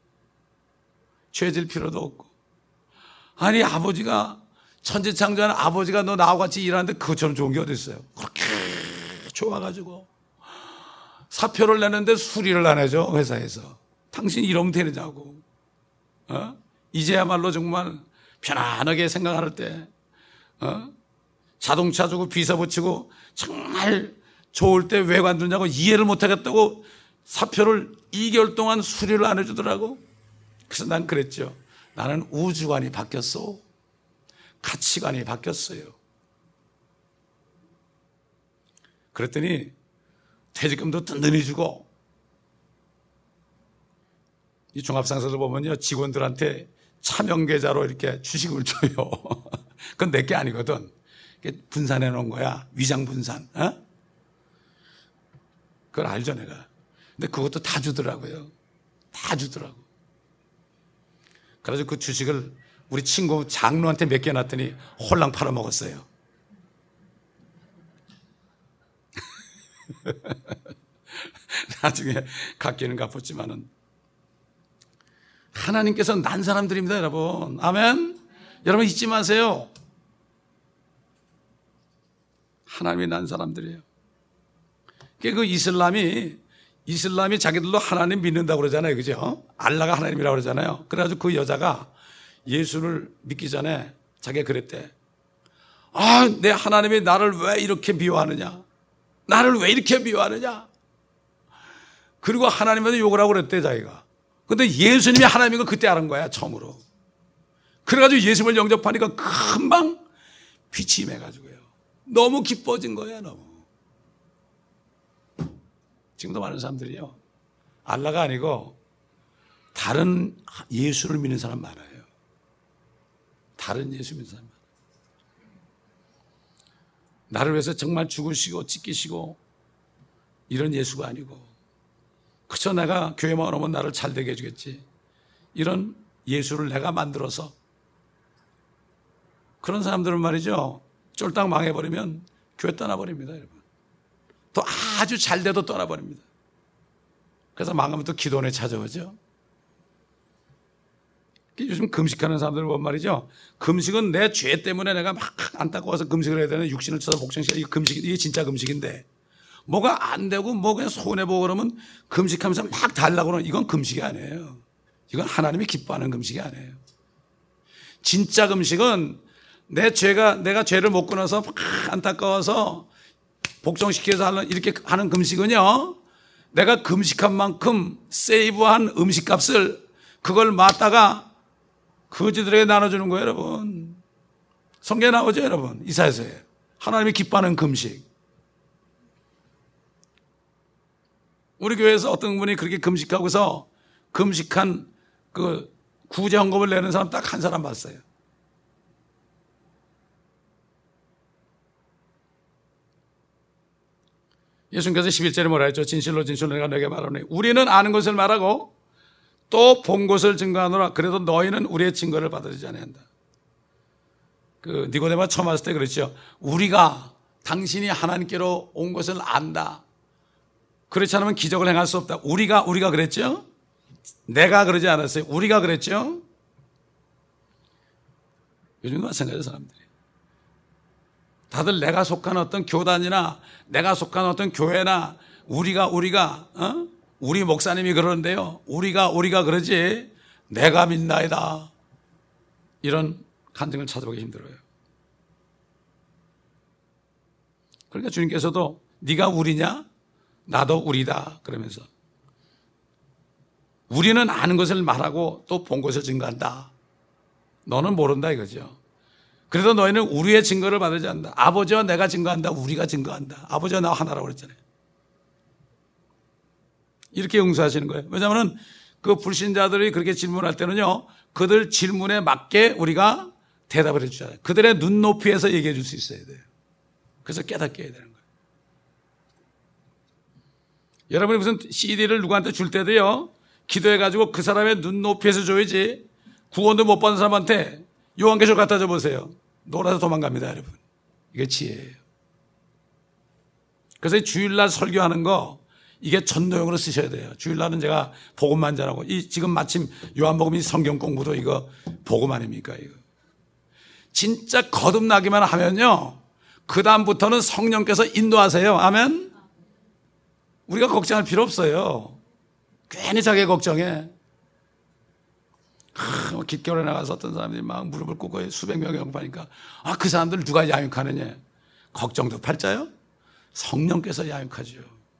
죄질 필요도 없고. 아니, 아버지가, 천지창조하는 아버지가 너 나하고 같이 일하는데 그것처럼 좋은 게 어디 있어요? 그렇게 좋아가지고 사표를 내는데 수리를 안 해줘, 회사에서. 당신 이러면 되느냐고. 어? 이제야말로 정말 편안하게 생각할 때, 어? 자동차 주고 비서 붙이고 정말 좋을 때 왜 관두냐고 이해를 못하겠다고 사표를 이 개월 동안 수리를 안 해주더라고. 그래서 난 그랬죠. 나는 우주관이 바뀌었어. 가치관이 바뀌었어요. 그랬더니 퇴직금도 든든히 주고, 이 종합상사들 보면요, 직원들한테 차명계좌로 이렇게 주식을 줘요. 그건 내게 아니거든. 분산해 놓은 거야. 위장 분산. 어? 그걸 알죠, 내가. 근데 그것도 다 주더라고요. 다 주더라고. 그래서 그 주식을 우리 친구 장로한테 몇 개 놨더니 홀랑 팔아먹었어요. 나중에 갚기는 갚았지만은, 하나님께서 난 사람들입니다, 여러분. 아멘. 여러분 잊지 마세요. 하나님이 난 사람들이에요. 그 이슬람이 이슬람이 자기들도 하나님 믿는다고 그러잖아요, 그죠? 알라가 하나님이라고 그러잖아요. 그래가지고 그 여자가 예수를 믿기 전에 자기가 그랬대. 아, 내 하나님이 나를 왜 이렇게 미워하느냐? 나를 왜 이렇게 미워하느냐? 그리고 하나님한테 욕을 하고 그랬대, 자기가. 근데 예수님이 하나님인 걸 그때 알은 거야, 처음으로. 그래가지고 예수님을 영접하니까 금방 빛이 임해가지고요. 너무 기뻐진 거야, 너무. 지금도 많은 사람들이요, 알라가 아니고 다른 예수를 믿는 사람 많아요. 다른 예수 믿는 사람 많아요. 나를 위해서 정말 죽으시고 찢기시고 이런 예수가 아니고, 그저 내가 교회만 오면 나를 잘되게 해주겠지, 이런 예수를 내가 만들어서, 그런 사람들은 말이죠, 쫄딱 망해버리면 교회 떠나버립니다, 여러분. 또 아주 잘 돼도 떠나버립니다. 그래서 망하면 또 기도원에 찾아오죠. 요즘 금식하는 사람들 보면 말이죠, 금식은 내 죄 때문에 내가 막 안타까워서 금식을 해야 되는, 육신을 쳐서 복종시켜, 이게 금식, 이게 진짜 금식인데, 뭐가 안 되고 뭐 그냥 손해보고 그러면 금식하면서 막 달라고 그러면 이건 금식이 아니에요. 이건 하나님이 기뻐하는 금식이 아니에요. 진짜 금식은 내 죄가, 내가 죄를 못 끊어서 막 안타까워서 복종시켜서 하는, 이렇게 하는 금식은요, 내가 금식한 만큼 세이브한 음식값을, 그걸 맞다가 거지들에게 나눠주는 거예요, 여러분. 성경에 나오죠, 여러분. 이사야서에 하나님이 기뻐하는 금식. 우리 교회에서 어떤 분이 그렇게 금식하고서 금식한 그 구제 헌금을 내는 사람 딱 한 사람 봤어요. 예수님께서 십일 절에 뭐라 했죠? 진실로 진실로 내가 너에게 말하노니 우리는 아는 것을 말하고 또 본 것을 증거하노라. 그래도 너희는 우리의 증거를 받아들이지 아니한다. 그 니고데모가 처음 왔을 때 그랬죠. 우리가 당신이 하나님께로 온 것을 안다. 그렇지 않으면 기적을 행할 수 없다. 우리가 우리가 그랬죠. 내가 그러지 않았어요. 우리가 그랬죠. 요즘도 마찬가지예요. 사람들이 다들 내가 속한 어떤 교단이나 내가 속한 어떤 교회나 우리가 우리가 어? 우리 목사님이 그러는데요. 우리가 우리가 그러지 내가 믿나이다. 이런 간증을 찾아보기 힘들어요. 그러니까 주님께서도 네가 우리냐? 나도 우리다. 그러면서 우리는 아는 것을 말하고 또 본 것을 증거한다. 너는 모른다 이거죠. 그래도 너희는 우리의 증거를 받지 않는다. 아버지와 내가 증거한다. 우리가 증거한다. 아버지와 나와 하나라고 그랬잖아요. 이렇게 응수하시는 거예요. 왜냐하면 그 불신자들이 그렇게 질문할 때는요, 그들 질문에 맞게 우리가 대답을 해주잖아요. 그들의 눈높이에서 얘기해 줄 수 있어야 돼요. 그래서 깨닫게 해야 되는 거예요. 여러분이 무슨 씨디를 누구한테 줄 때도요, 기도해가지고 그 사람의 눈높이에서 줘야지 구원도 못 받은 사람한테 요한계시록 갖다 줘 보세요. 놀아서 도망갑니다, 여러분. 이게 지혜예요. 그래서 주일날 설교하는 거 이게 전도용으로 쓰셔야 돼요. 주일날은 제가 복음만 전하고 이 지금 마침 요한복음 성경 공부도 이거 복음 아닙니까 이거. 진짜 거듭나기만 하면요, 그 다음부터는 성령께서 인도하세요. 아멘. 우리가 걱정할 필요 없어요. 괜히 자기 걱정해. 아, 길거리에 나가서 어떤 사람들이 막 무릎을 꿇고 수백 명이 영접하니까 아, 그 사람들 누가 야육하느냐. 걱정도 팔자요? 성령께서 야육하죠.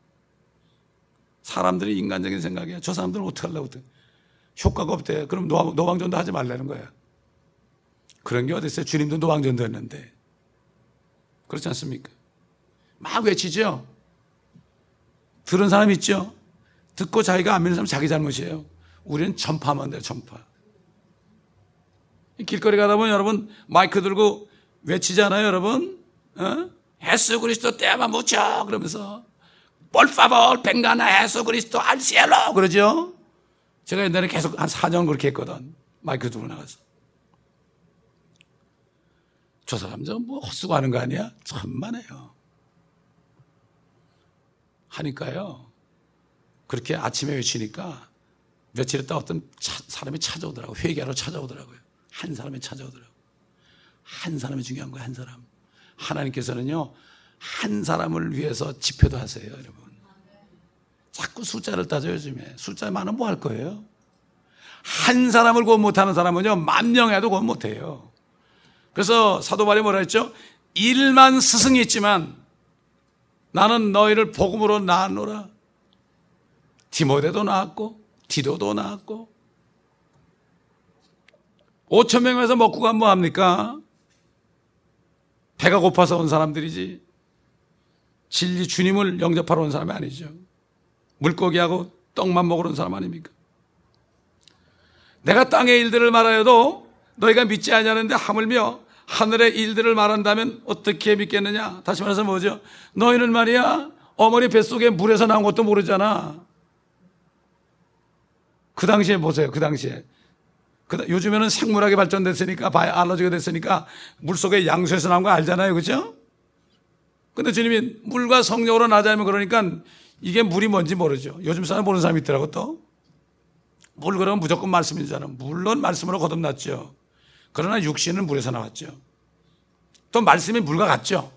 사람들이 인간적인 생각이야. 저 사람들은 어떻게 하려고 어떡해. 효과가 없대. 그럼 노방전도 하지 말라는 거야. 그런 게 어디 있어요? 주님도 노방전도 했는데. 그렇지 않습니까? 막 외치죠. 들은 사람 있죠? 듣고 자기가 안 믿는 사람 자기 잘못이에요. 우리는 전파하면 돼요. 전파. 길거리 가다 보면 여러분 마이크 들고 외치잖아요. 여러분 어? 예수 그리스도 때만 묻혀 그러면서 Por favor, vengan a Jesucristo al cielo 그러죠. 제가 옛날에 계속 한 사 년 그렇게 했거든. 마이크 들고 나가서. 저 사람 좀 뭐 헛수고 하는 거 아니야? 천만에요. 하니까요. 그렇게 아침에 외치니까 며칠 있다 어떤 차, 사람이 찾아오더라고요. 회개하러 찾아오더라고요. 한 사람이 찾아오더라고요. 한 사람이 중요한 거예요. 한 사람. 하나님께서는요, 한 사람을 위해서 지표도 하세요, 여러분. 자꾸 숫자를 따져요, 요즘에. 숫자 많으면 뭐 할 거예요? 한 사람을 구원 못하는 사람은요, 만 명 해도 구원 못해요. 그래서 사도 바울이 뭐라 했죠? 일만 스승이 있지만 나는 너희를 복음으로 낳았노라. 디모데도 낳았고 디도도 낳았고 오천 명에서 먹고 가면 뭐합니까? 배가 고파서 온 사람들이지 진리 주님을 영접하러 온 사람이 아니죠. 물고기하고 떡만 먹으러 온 사람 아닙니까? 내가 땅의 일들을 말하여도 너희가 믿지 아니하는데 하물며 하늘의 일들을 말한다면 어떻게 믿겠느냐? 다시 말해서 뭐죠? 너희는 말이야 어머니 뱃속에 물에서 나온 것도 모르잖아. 그 당시에 보세요. 그 당시에 그, 요즘에는 생물학이 발전됐으니까 바이올로지가 됐으니까 물속에 양수에서 나온 거 알잖아요. 그렇죠? 근데 주님이 물과 성령으로 나자면 그러니까 이게 물이 뭔지 모르죠. 요즘 사람 모르는 사람이 있더라고. 또 물 그러면 무조건 말씀이잖아. 물론 말씀으로 거듭났죠. 그러나 육신은 물에서 나왔죠. 또 말씀이 물과 같죠.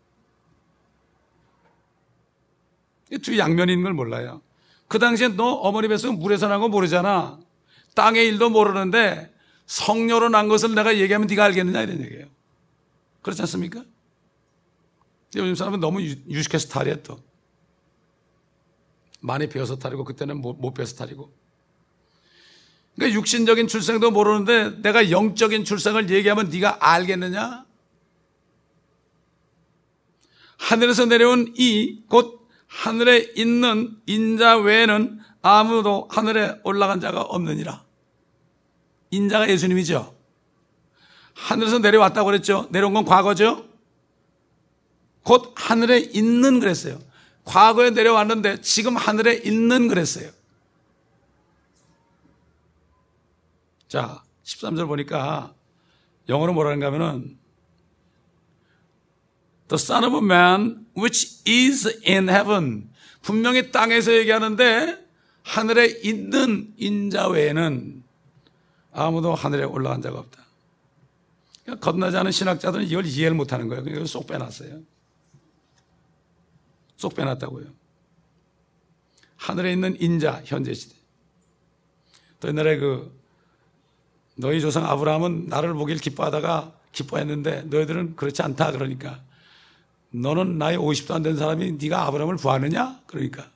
이 두 양면이 있는 걸 몰라요. 그 당시에 너 어머니 뱃속에 물에서 난 거 모르잖아. 땅의 일도 모르는데 성녀로 난 것을 내가 얘기하면 네가 알겠느냐 이런 얘기예요. 그렇지 않습니까? 요즘 사람은 너무 유식해서 탈이야 또. 많이 배워서 탈이고 그때는 못 배워서 탈이고. 그러니까 육신적인 출생도 모르는데 내가 영적인 출생을 얘기하면 네가 알겠느냐? 하늘에서 내려온 이 곧 하늘에 있는 인자 외에는 아무도 하늘에 올라간 자가 없느니라. 인자가 예수님이죠. 하늘에서 내려왔다고 그랬죠. 내려온 건 과거죠. 곧 하늘에 있는 그랬어요. 과거에 내려왔는데 지금 하늘에 있는 그랬어요. 자, 십삼 절 보니까 영어로 뭐라는가 하면은 The Son of Man which is in heaven. 분명히 땅에서 얘기하는데 하늘에 있는 인자 외에는 아무도 하늘에 올라간 자가 없다. 그러니까 겁나지 않은 신학자들은 이걸 이해를 못하는 거예요. 그러니까 쏙 빼놨어요. 쏙 빼놨다고요. 하늘에 있는 인자, 현재 시대. 또 옛날에 그 너희 조상 아브라함은 나를 보길 기뻐하다가 기뻐했는데 너희들은 그렇지 않다. 그러니까 너는 나이 오십도 안 된 사람이 네가 아브라함을 구하느냐? 그러니까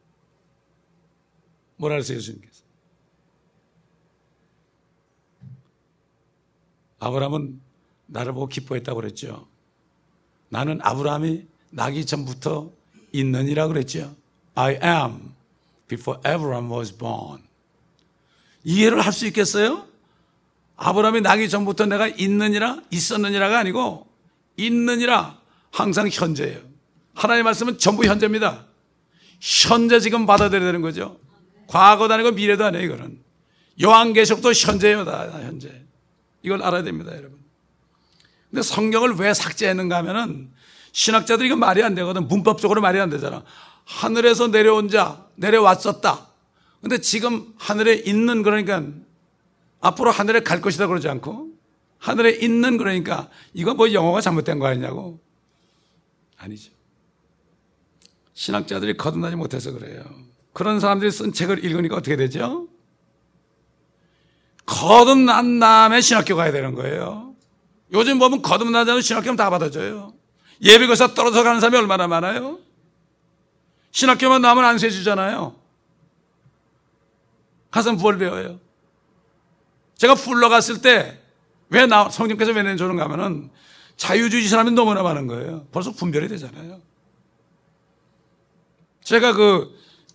뭐라 그랬어요, 예수님께서? 아브라함은 나를 보고 기뻐했다고 그랬죠. 나는 아브라함이 나기 전부터 있느니라 그랬죠. I am before Abraham was born. 이해를 할 수 있겠어요? 아브라함이 나기 전부터 내가 있느니라, 있었느니라가 아니고 있느니라, 항상 현재예요. 하나님의 말씀은 전부 현재입니다. 현재 지금 받아들여야 되는 거죠. 과거도 아니고 미래도 아니에요. 이거는 요한계시록도 현재예요. 다 현재. 이걸 알아야 됩니다, 여러분. 근데 성경을 왜 삭제했는가 하면은 신학자들이 이거 말이 안 되거든. 문법적으로 말이 안 되잖아. 하늘에서 내려온 자, 내려왔었다. 근데 지금 하늘에 있는, 그러니까 앞으로 하늘에 갈 것이다 그러지 않고 하늘에 있는, 그러니까 이거 뭐 영어가 잘못된 거 아니냐고. 아니죠. 신학자들이 거듭나지 못해서 그래요. 그런 사람들이 쓴 책을 읽으니까 어떻게 되죠? 거듭난 다음에 신학교 가야 되는 거예요. 요즘 보면 거듭나지 않은 신학교는 다 받아줘요. 예비고사 떨어져 가는 사람이 얼마나 많아요? 신학교만 나오면 안수해 주잖아요. 가서 뭘 배워요? 제가 풀러 갔을 때 왜 나, 성령께서 왜 내주는가 하면은 자유주의 사람이 너무나 많은 거예요. 벌써 분별이 되잖아요. 제가 그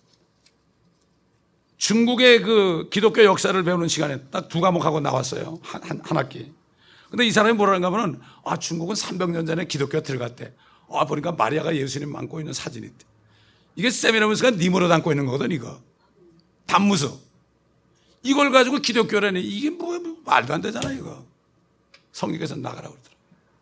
중국의 그 기독교 역사를 배우는 시간에 딱 두 과목하고 나왔어요. 한, 한, 한 학기. 근데 이 사람이 뭐라는가 하면은, 아, 중국은 삼백 년 전에 기독교가 들어갔대. 아, 보니까 마리아가 예수님 안고 있는 사진이 있대. 이게 세미나무스가 니모로 담고 있는 거거든, 이거. 단무서. 이걸 가지고 기독교라니, 이게 뭐, 뭐 말도 안 되잖아, 이거. 성령께서 나가라고 그러더라고요.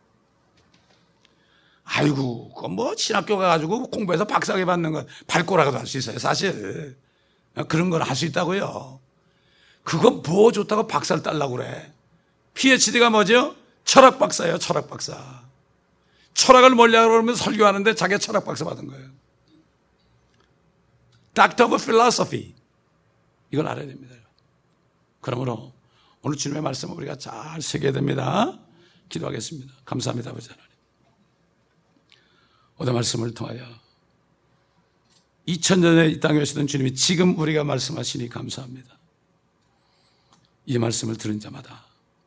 아이고, 그건 뭐, 신학교 가가지고 공부해서 박사학위 받는 건 발꼬라고도 할 수 있어요, 사실. 그런 걸 할 수 있다고요. 그건 뭐 좋다고 박사를 따려고 그래. 피에이치디가 뭐죠? 철학 박사예요, 철학 박사. 철학을 몰려고 그러면 설교하는데 자기가 철학 박사 받은 거예요. Doctor of Philosophy. 이걸 알아야 됩니다. 그러므로 오늘 주님의 말씀을 우리가 잘 새겨야 됩니다. 기도하겠습니다. 감사합니다, 아버지 하나님. 오늘 말씀을 통하여 이천 년에 이 땅에 오시던 주님이 지금 우리가 말씀하시니 감사합니다. 이 말씀을 들은 자마다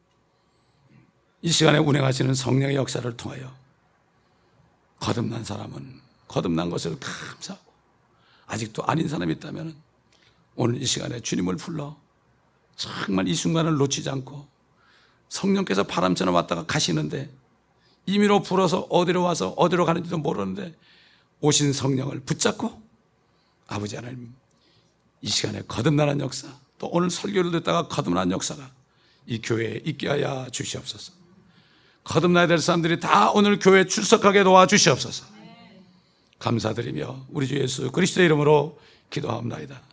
이 시간에 운행하시는 성령의 역사를 통하여 거듭난 사람은 거듭난 것을 감사하고, 아직도 아닌 사람이 있다면 오늘 이 시간에 주님을 불러 정말 이 순간을 놓치지 않고, 성령께서 바람처럼 왔다가 가시는데 임의로 불어서 어디로 와서 어디로 가는지도 모르는데 오신 성령을 붙잡고, 아버지 하나님, 이 시간에 거듭나는 역사, 또 오늘 설교를 듣다가 거듭나는 역사가 이 교회에 있게 하여 주시옵소서. 거듭나야 될 사람들이 다 오늘 교회에 출석하게 도와주시옵소서. 감사드리며 우리 주 예수 그리스도의 이름으로 기도하옵나이다.